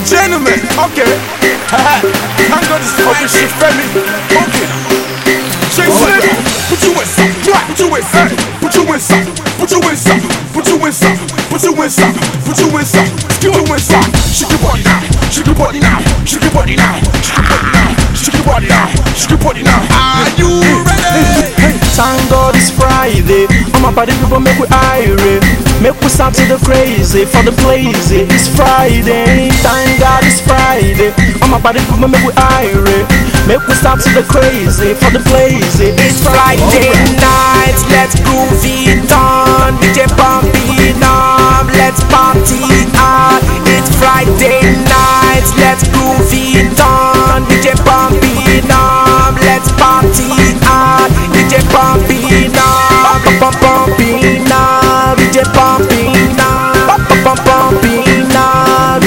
Gentlemen, okay. Thank God it's Friday. Okay. Jason, put you in some, put you in some, put you in some, put you in some, put you in some, put you in some, put you in some, put you in some. Shake your body now, shake your body now, shake your body now, shake your body now, shake your body now, shake your body now. Are you ready? Thank God it's Friday. All my party people make we irate. Make we start to the crazy for the blazy. It's Friday. Thank God it's Friday. All my party people make we irate. Make we start to the crazy for the blazy. It's Friday night, let's groove it on. DJ pump it up, let's party hard. It's Friday night, let's groove it on. DJ pump it up, let's party hard. DJ pump it up, pump it up. DJ pump it up, pump it up.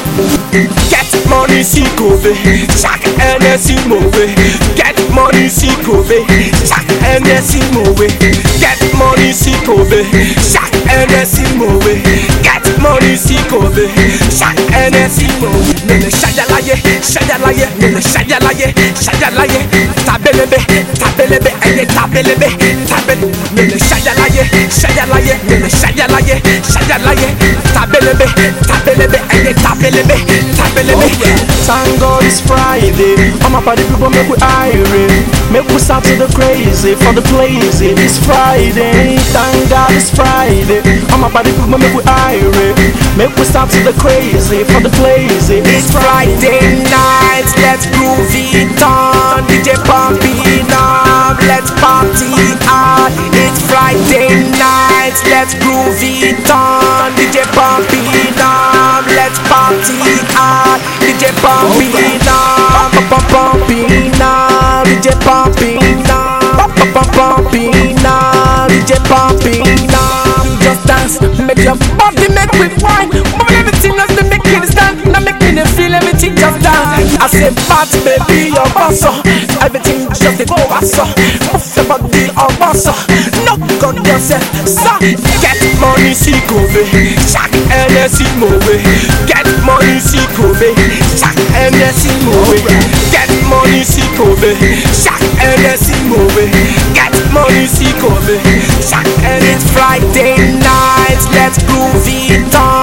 Get money, see Kobe, Shaq NSC move. Get money, see Kobe, Shaq NSC move. Get money, see Kobe, Shaq NSC move. Get money, see Kobe, Shaq NSC move. Nene shayalaye, shayalaye, nene shayalaye, shayalaye. Tabelebe, tabelebe, eye tabelebe, tabel. Nene shayalaye, shayalaye, nene shayalaye, shayalaye. Tabelebe, tabelebe, eye tabelebe, tabelebe. Thank God it's Friday. All my party people make we irate. Make we start to the crazy for the blazy. It's Friday. Thank God it's Friday. All my party people make we irate. Make we start to the crazy for the blazy. It's Friday night, let's groove it on. DJ pump it up, let's party hard. It's Friday night, let's groove it on. DJ pump it up, let's party hard. DJ pump it up, pump it up. DJ pump it up, pump it up. DJ pump it up. Just dance, make your body make with wine. Move everything else to make it stand. Now make me feel everything just dance. I say fat baby your boss, everything just a go ass. Move your body on boss, no gun yourself. So get money, see Kobe, Shaq NSC move. Get money, see Kobe, Shaq NSC move. Get money, see Kobe, Shaq NSC move. Get money, see Kobe, Shaq. And it's Friday night, let's groove it on.